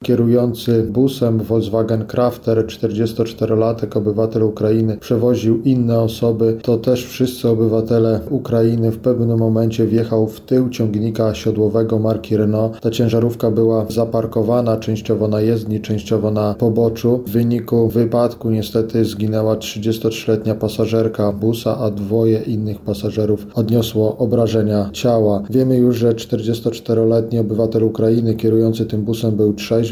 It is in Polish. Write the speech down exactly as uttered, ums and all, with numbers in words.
Kierujący busem Volkswagen Crafter, czterdziestoczterolatek, obywatel Ukrainy, przewoził inne osoby. To też wszyscy obywatele Ukrainy. W pewnym momencie wjechał w tył ciągnika siodłowego marki Renault. Ta ciężarówka była zaparkowana częściowo na jezdni, częściowo na poboczu. W wyniku wypadku niestety zginęła trzydziestotrzyletnia pasażerka busa, a dwoje innych pasażerów odniosło obrażenia ciała. Wiemy już, że czterdziestoczteroletni obywatel Ukrainy kierujący tym busem był trzeźwy.